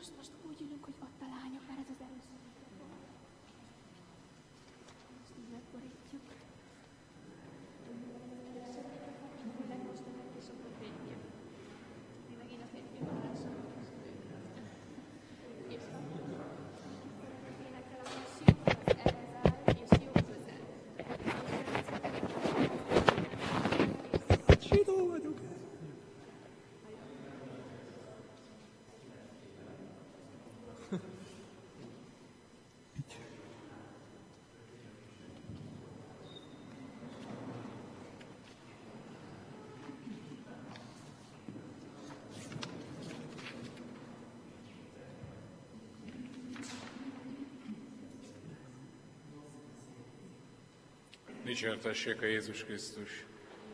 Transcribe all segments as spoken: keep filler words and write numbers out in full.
most, most úgy ülünk, hogy ott a lányok, mert ez az először. Most így megborítjuk. Főleg most a és akkor végig. Mi megint a férfi varázsok. És énekel a kis jó, az ehhez áll, és jó közel. Zsidó vagyok. Dicsértessék a Jézus Krisztus!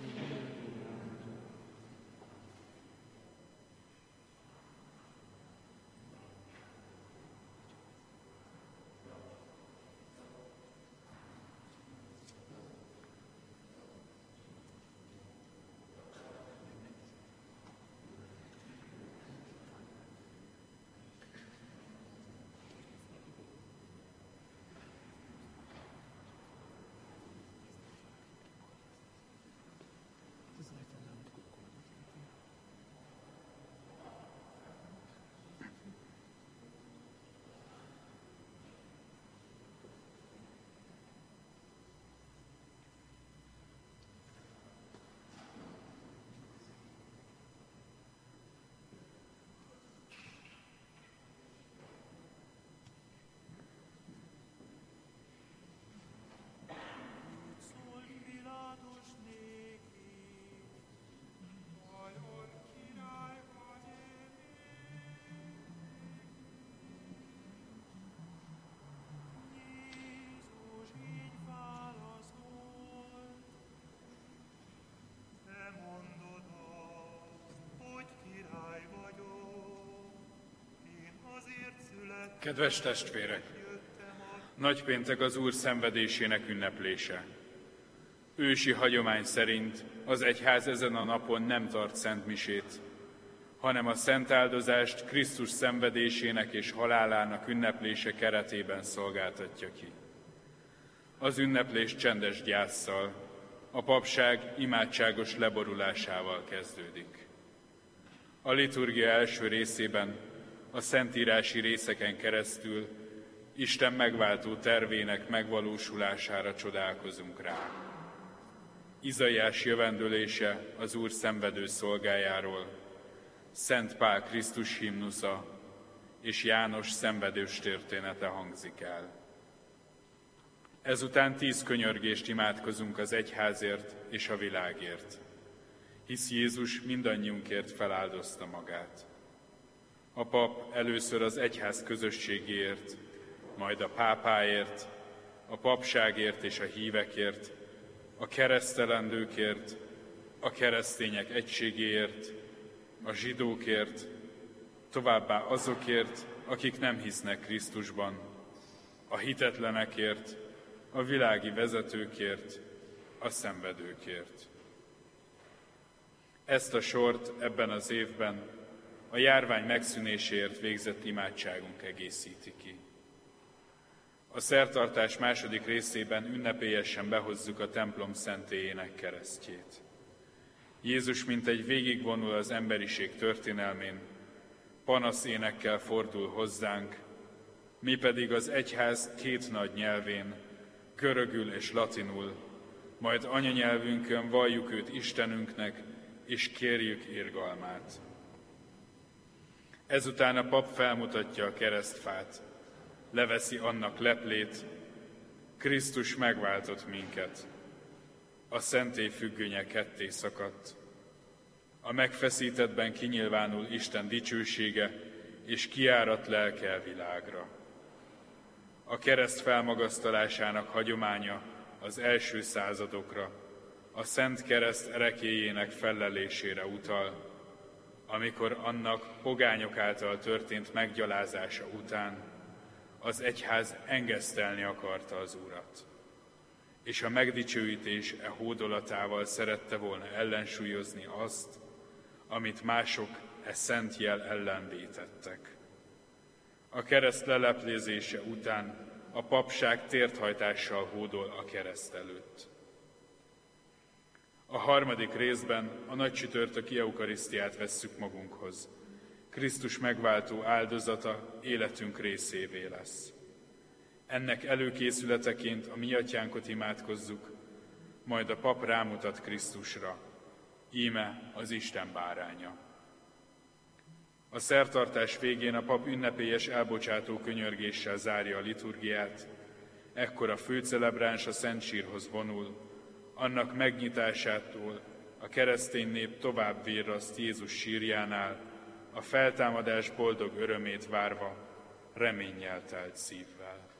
Kedves testvérek! Nagypéntek az Úr szenvedésének ünneplése. Ősi hagyomány szerint az egyház ezen a napon nem tart szentmisét, hanem a szentáldozást Krisztus szenvedésének és halálának ünneplése keretében szolgáltatja ki. Az ünneplés csendes gyásszal, a papság imádságos leborulásával kezdődik. A liturgia első részében, a szentírási részeken keresztül Isten megváltó tervének megvalósulására csodálkozunk rá. Izaiás jövendölése az Úr szenvedő szolgájáról, Szent Pál Krisztus himnusza és János szenvedős története hangzik el. Ezután tíz könyörgést imádkozunk az egyházért és a világért, hisz Jézus mindannyiunkért feláldozta magát. A pap először az egyház közösségéért, majd a pápáért, a papságért és a hívekért, a keresztelendőkért, a keresztények egységéért, a zsidókért, továbbá azokért, akik nem hisznek Krisztusban, a hitetlenekért, a világi vezetőkért, a szenvedőkért. Ezt a sort ebben az évben a járvány megszűnéséért végzett imádságunk egészíti ki. A szertartás második részében ünnepélyesen behozzuk a templom szentélyének keresztjét. Jézus mintegy végigvonul az emberiség történelmén, panaszénekkel fordul hozzánk, mi pedig az egyház két nagy nyelvén, görögül és latinul, majd anyanyelvünkön valljuk őt Istenünknek, és kérjük irgalmát. Ezután a pap felmutatja a keresztfát, leveszi annak leplét, Krisztus megváltott minket. A szentély függönye ketté szakadt. A megfeszítettben kinyilvánul Isten dicsősége, és kiárat lelke a világra. A kereszt felmagasztalásának hagyománya az első századokra, a Szent Kereszt erekélyének fellelésére utal, amikor annak pogányok által történt meggyalázása után az egyház engesztelni akarta az Urat, és a megdicsőítés e hódolatával szerette volna ellensúlyozni azt, amit mások e szent jel ellen vétettek. A kereszt leleplézése után a papság térthajtással hódol a kereszt előtt. A harmadik részben a nagycsütörtöki eukarisztiát vesszük magunkhoz. Krisztus megváltó áldozata életünk részévé lesz. Ennek előkészületeként a mi atyánkot imádkozzuk, majd a pap rámutat Krisztusra. Íme az Isten báránya. A szertartás végén a pap ünnepélyes elbocsátó könyörgéssel zárja a liturgiát, ekkor a főcelebráns a Szent Sírhoz vonul, annak megnyitásától a keresztény nép tovább virraszt Jézus sírjánál, a feltámadás boldog örömét várva, reménnyel telt szívvel.